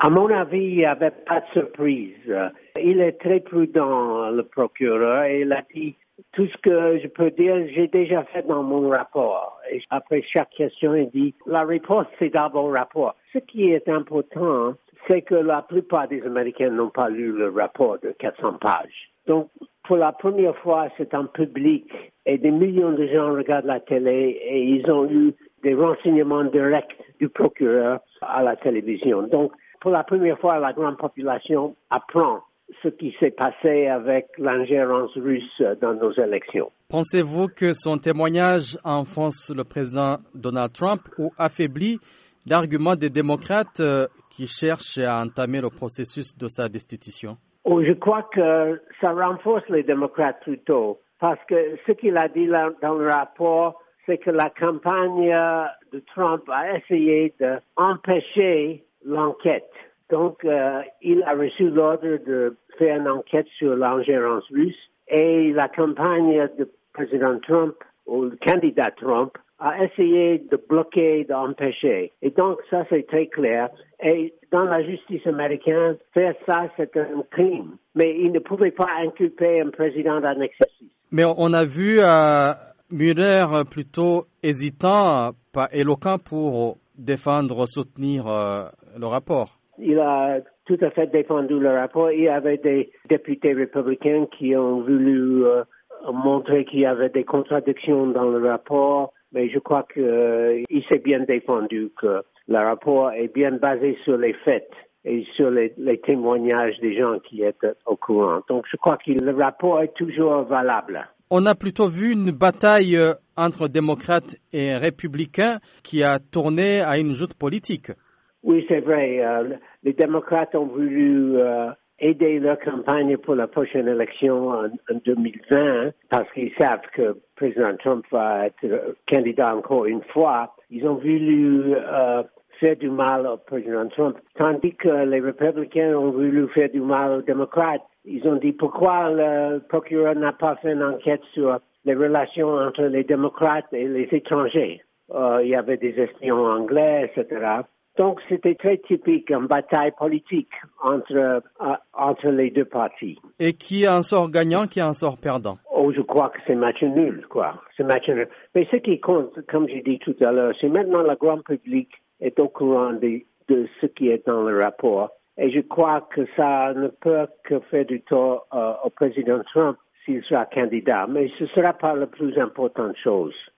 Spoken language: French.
À mon avis, il n'y avait pas de surprise. Il est très prudent, le procureur, et il a dit tout ce que je peux dire, j'ai déjà fait dans mon rapport. Et après chaque question, il dit, la réponse, c'est dans mon rapport. Ce qui est important, c'est que la plupart des Américains n'ont pas lu le rapport de 400 pages. Donc, pour la première fois, c'est en public et des millions de gens regardent la télé et ils ont eu des renseignements directs du procureur à la télévision. Donc, pour la première fois, la grande population apprend ce qui s'est passé avec l'ingérence russe dans nos élections. Pensez-vous que son témoignage enfonce le président Donald Trump ou affaiblit l'argument des démocrates qui cherchent à entamer le processus de sa destitution? Oh, je crois que ça renforce les démocrates plutôt, parce que ce qu'il a dit là dans le rapport, c'est que la campagne de Trump a essayé d'empêcher l'enquête. Donc, il a reçu l'ordre de faire une enquête sur l'ingérence russe et la campagne du président Trump, ou le candidat Trump, a essayé de bloquer, d'empêcher. Et donc, ça, c'est très clair. Et dans la justice américaine, faire ça, c'est un crime. Mais il ne pouvait pas inculper un président d'un exercice. Mais on a vu Mueller plutôt hésitant, pas éloquent pour défendre, soutenir le rapport. Il a tout à fait défendu le rapport. Il y avait des députés républicains qui ont voulu montrer qu'il y avait des contradictions dans le rapport. Mais je crois qu'il s'est bien défendu, que le rapport est bien basé sur les faits et sur les témoignages des gens qui étaient au courant. Donc je crois que le rapport est toujours valable. On a plutôt vu une bataille entre démocrates et républicains qui a tourné à une joute politique. Oui, c'est vrai. Les démocrates ont voulu aider leur campagne pour la prochaine élection en 2020 parce qu'ils savent que le président Trump va être candidat encore une fois. Ils ont voulu faire du mal au président Trump, tandis que les républicains ont voulu faire du mal aux démocrates. Ils ont dit pourquoi le procureur n'a pas fait une enquête sur les relations entre les démocrates et les étrangers. Il y avait des espions anglais, etc. Donc, c'était très typique, une bataille politique entre les deux partis. Et qui en sort gagnant, qui en sort perdant? Oh, je crois que c'est match nul, quoi. C'est match nul. Mais ce qui compte, comme j'ai dit tout à l'heure, c'est maintenant le grand public est au courant de ce qui est dans le rapport. Et je crois que ça ne peut que faire du tort au président Trump s'il sera candidat. Mais ce ne sera pas la plus importante chose.